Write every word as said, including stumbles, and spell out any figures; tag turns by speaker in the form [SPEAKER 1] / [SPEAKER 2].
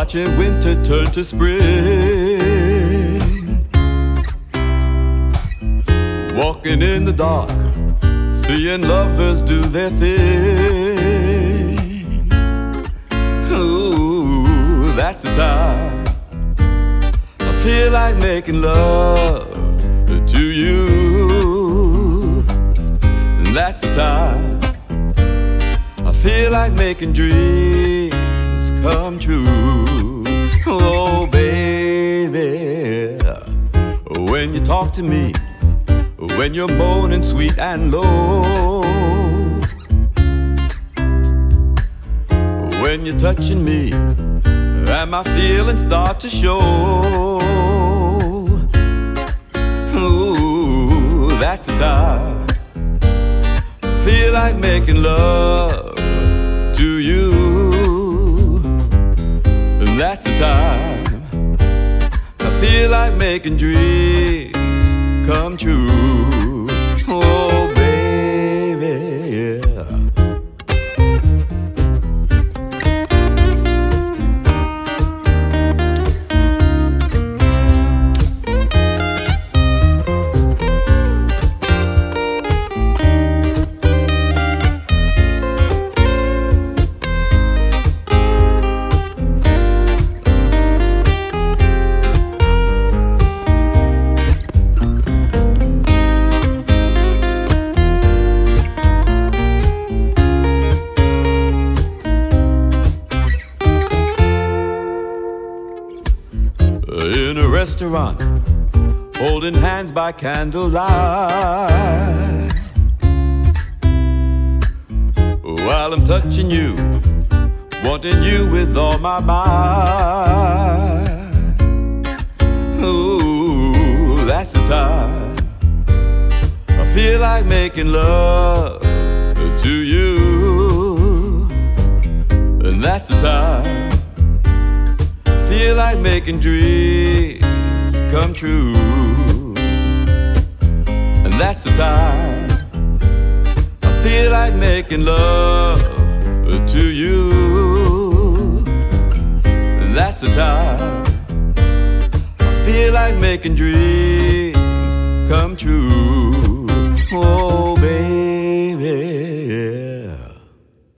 [SPEAKER 1] watching winter turn to spring, walking in the dark, seeing lovers do their thing. Ooh, that's the time I feel like making love to you. That's the time I feel like making dreams come true. Oh baby, when you talk to me, when you're moaning sweet and low, when you're touching me and my feelings start to show. Ooh, that's the time feel like making love to you. And that's the time I feel like making dreams come true. Oh baby, yeah. In a restaurant, holding hands by candlelight, while I'm touching you, wanting you with all my might. Ooh, that's the time I feel like making love to you. And that's the time feel like making dreams come true. And that's the time I feel like making love to you. And that's the time I feel like making dreams come true.